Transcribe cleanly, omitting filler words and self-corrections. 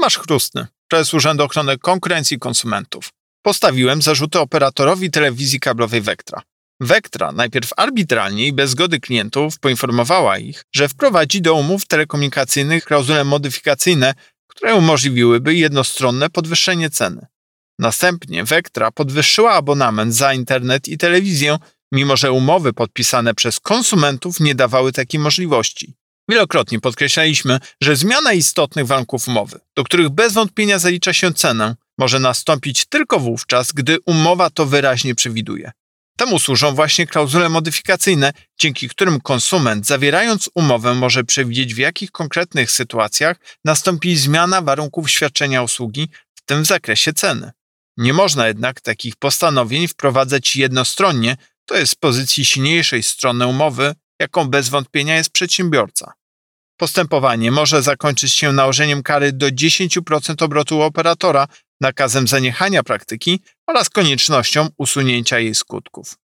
Tomasz Chrustny, prezes Urzędu Ochrony Konkurencji i Konsumentów. Postawiłem zarzuty operatorowi telewizji kablowej Vectra. Vectra najpierw arbitralnie i bez zgody klientów poinformowała ich, że wprowadzi do umów telekomunikacyjnych klauzule modyfikacyjne, które umożliwiłyby jednostronne podwyższenie ceny. Następnie Vectra podwyższyła abonament za internet i telewizję, mimo że umowy podpisane przez konsumentów nie dawały takiej możliwości. Wielokrotnie podkreślaliśmy, że zmiana istotnych warunków umowy, do których bez wątpienia zalicza się cenę, może nastąpić tylko wówczas, gdy umowa to wyraźnie przewiduje. Temu służą właśnie klauzule modyfikacyjne, dzięki którym konsument, zawierając umowę, może przewidzieć, w jakich konkretnych sytuacjach nastąpi zmiana warunków świadczenia usługi, w tym w zakresie ceny. Nie można jednak takich postanowień wprowadzać jednostronnie, to jest z pozycji silniejszej strony umowy, jaką bez wątpienia jest przedsiębiorca. Postępowanie może zakończyć się nałożeniem kary do 10% obrotu operatora, nakazem zaniechania praktyki oraz koniecznością usunięcia jej skutków.